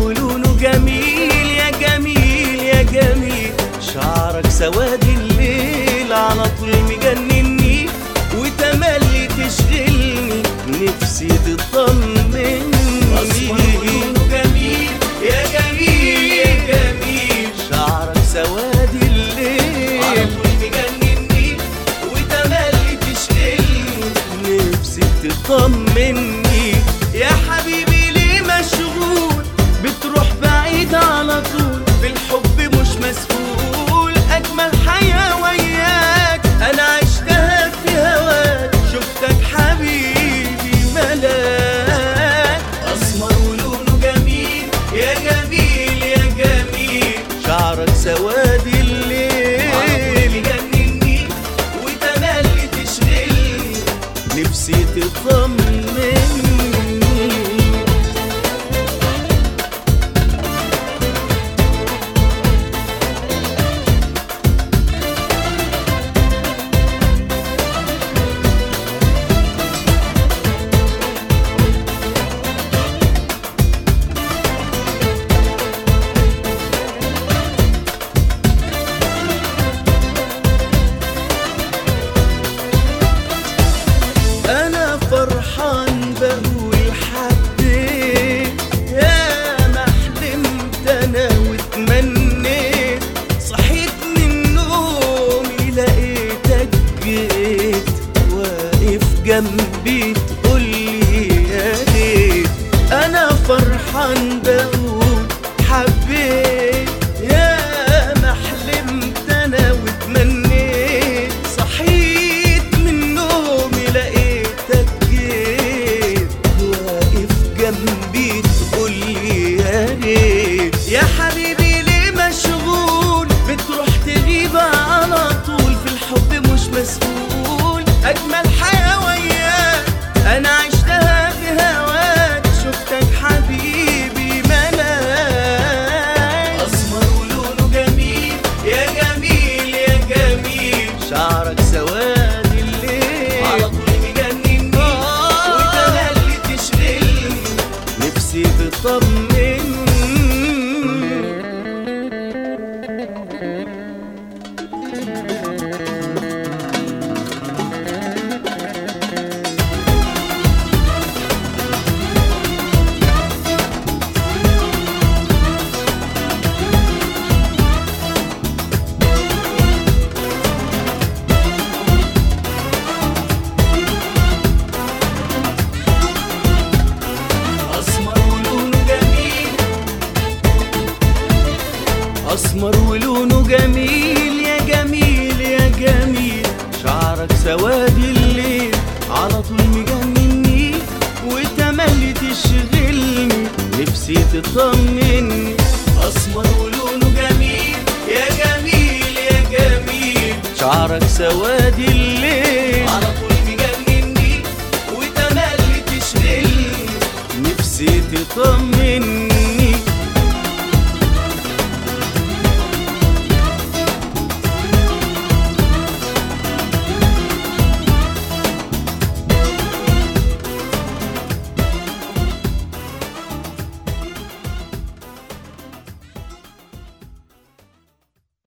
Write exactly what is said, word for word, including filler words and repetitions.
ولونه جميل يا جميل يا جميل، شعرك سواد الليل على طول مجنني، وتملي تشغلني نفسي تطمني. أسمر ولونه جميل يا جميل يا جميل، شعرك سواد الليل على طول مجنني، وتملي تشغلني نفسي تطمني. يا حبيبي ليه مشغول بتروح بعيد على طول، في الحب مش مسؤول، أجمل حياة وياك أنا عشتها في هواك، شفتك حبيبي ملاك. أسمر ولونه جميل يا جميل يا جميل، شعرك سواد الليل على طول مجنني، وتملي تشغلني نفسي تطمني. أنا فرحان بقول حبيت، يا ما حلمت أنا واتمنيت، صحيت من نومي لقيتك جيت، واقف جنبي تقولي يا ريت. أنا فرحان بقول حبيت، يا ما حلمت أنا واتمنيت، صحيت من نومي لقيتك جيت، واقف جنبي تقولي يا ريت. يا حبيبي ليه مشغول بتروح تغيب على طول، في الحب مش مسؤول، أجمل حياة وياك أنا عشتها في هواك، شفتك حبيبي ملاك. أسمر ولونه جميل يا جميل يا جميل، شعرك سواد الليل على طول مجنني، وتملي تشغلني نفسي تطمني. أسمر ولونه جميل، أسمر ولونه جميل يا جميل يا جميل، شعرك سواد الليل على طول مجنني، وتملي تشغلني نفسي تطمني. أسمر ولونه جميل يا جميل يا جميل، شعرك سواد الليل على طول مجنني، وتملي تشغلني نفسي تطمني.